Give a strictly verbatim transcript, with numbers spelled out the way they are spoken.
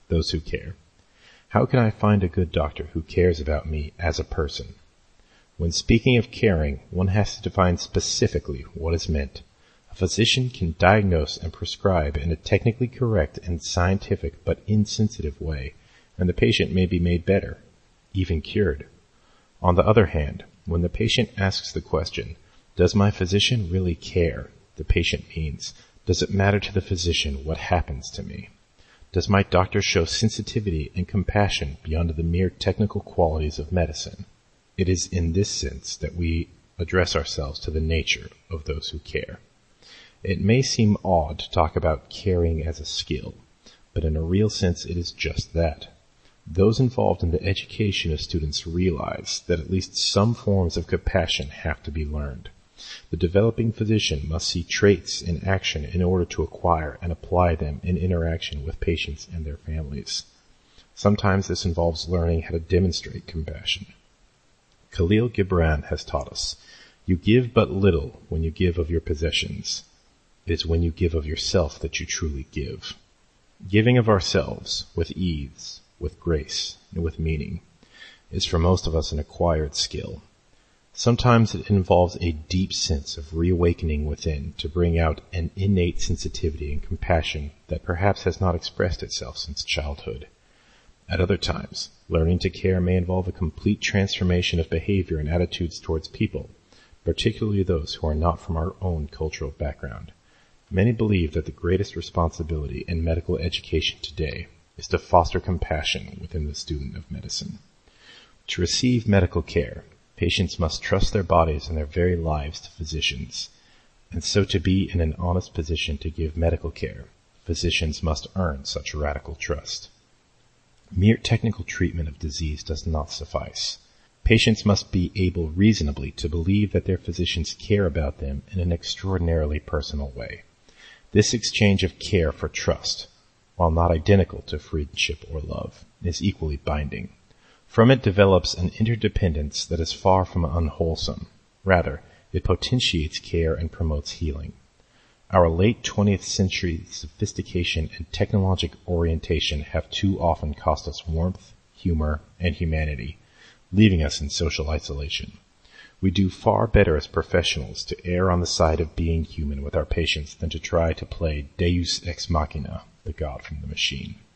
those who care. How can I find a good doctor who cares about me as a person? When speaking of caring, one has to define specifically what is meant. A physician can diagnose and prescribe in a technically correct and scientific but insensitive way, and the patient may be made better, even cured. On the other hand, when the patient asks the question, "Does my physician really care?" the patient means, "Does it matter to the physician what happens to me? Does my doctor show sensitivity and compassion beyond the mere technical qualities of medicine?" It is in this sense that we address ourselves to the nature of those who care. It may seem odd to talk about caring as a skill, but in a real sense it is just that. Those involved in the education of students realize that at least some forms of compassion have to be learned. The developing physician must see traits in action in order to acquire and apply them in interaction with patients and their families. Sometimes this involves learning how to demonstrate compassion. Khalil Gibran has taught us, "You give but little when you give of your possessions. It is when you give of yourself that you truly give." Giving of ourselves, with ease, with grace, and with meaning, is for most of us an acquired skill. Sometimes it involves a deep sense of reawakening within to bring out an innate sensitivity and compassion that perhaps has not expressed itself since childhood. At other times, learning to care may involve a complete transformation of behavior and attitudes towards people, particularly those who are not from our own cultural background. Many believe that the greatest responsibility in medical education today is to foster compassion within the student of medicine. To receive medical care, patients must trust their bodies and their very lives to physicians, and so to be in an honest position to give medical care, physicians must earn such radical trust. Mere technical treatment of disease does not suffice. Patients must be able reasonably to believe that their physicians care about them in an extraordinarily personal way. This exchange of care for trust, while not identical to friendship or love, is equally binding. From it develops an interdependence that is far from unwholesome. Rather, it potentiates care and promotes healing. Our late twentieth century sophistication and technologic orientation have too often cost us warmth, humor, and humanity, leaving us in social isolation. We do far better as professionals to err on the side of being human with our patients than to try to play Deus ex machina, the god from the machine.